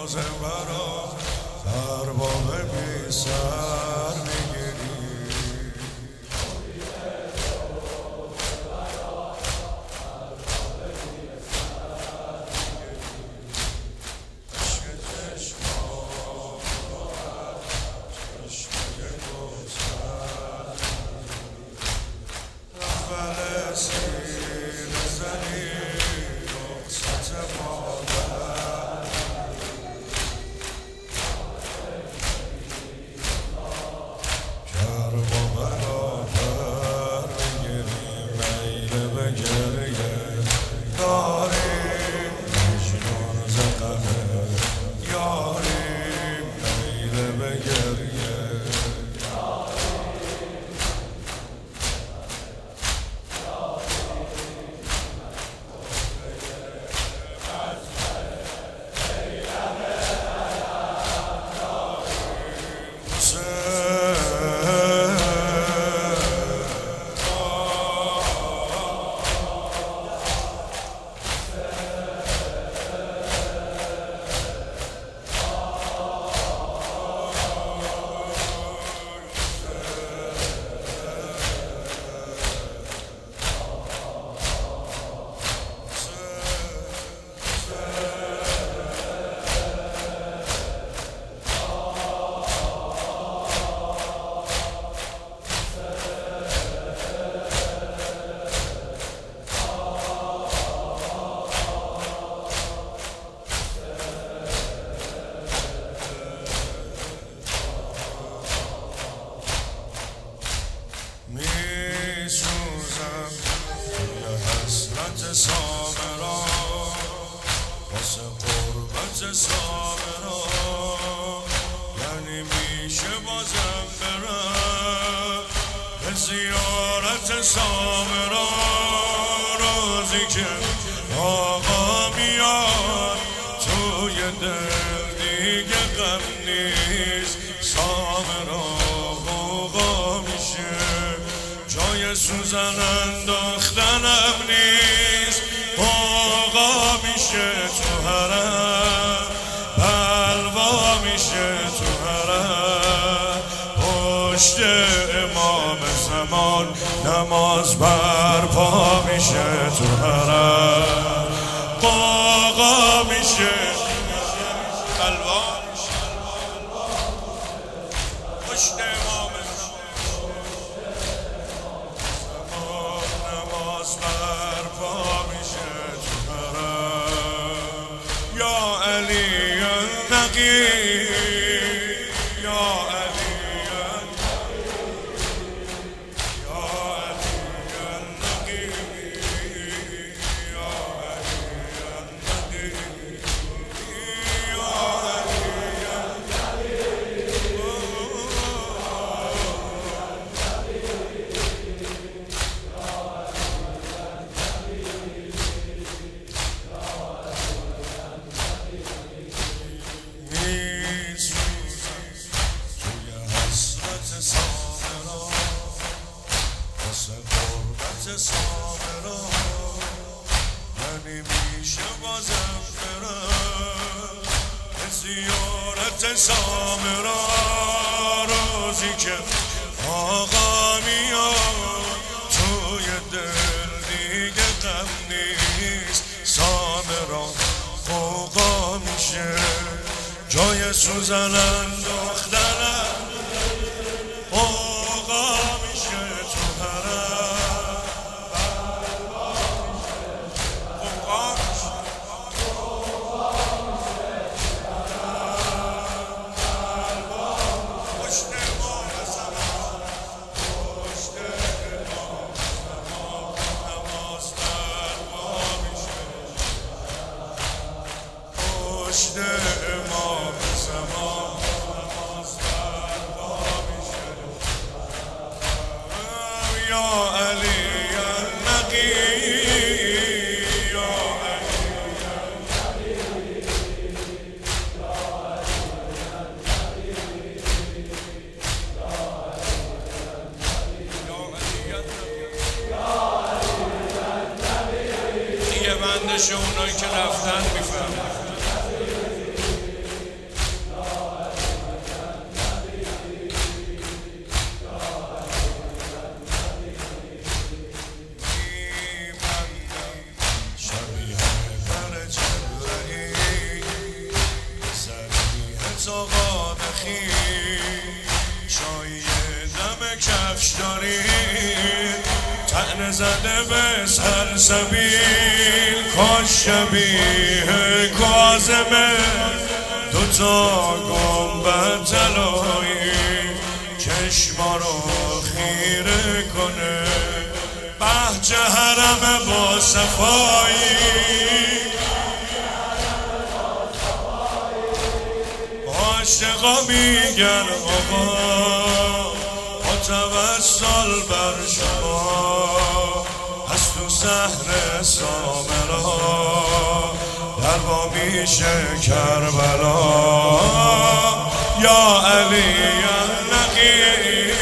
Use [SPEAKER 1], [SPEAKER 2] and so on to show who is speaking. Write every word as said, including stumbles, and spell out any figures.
[SPEAKER 1] تازه برا در باغ بی سر میگیری. میسوزم توی حسرت سامرا واسه قربت سامرا، یعنی میشه بازم برم به زیارت سامرا. روزی که آقا میاد توی دل دیگه غم نیست، سامرا غوغا میشه، جای سوزن انداختنم نیست. غوغا میشه تو حرم، بلوا میشه تو حرم، پشت امام زمان نماز برپا میشه تو حرم. غوغا میشه، بلوا میشه، پشت امام نماز برپا میشه تو حرم. یا علی النقی، یا علی سامرا، یعنی میشه بازم برم به زیارت سامرا. روزی که آقا میاد توی دل دیگه غم نیست، سامرا غوغا میشه، جای سوزن انداختنم غوغا میشه تو حرم. پشت امام زمان نماز برپا میشه. یا علی النقی، یا علی النقی، دیگه بندش اونایی که رفتن میفهمن. خی شایی دم کفش دارید طعنه زده به سلسبیل کاش شبیه کاظمه دوتا گنبد طلایی چشما رو خیره کنه بهجه حرم با صفایی عاشقا میگن آقا متوسل بر شما هست تو سحر سامرا دربا میشه کربلا یا علی یا نقی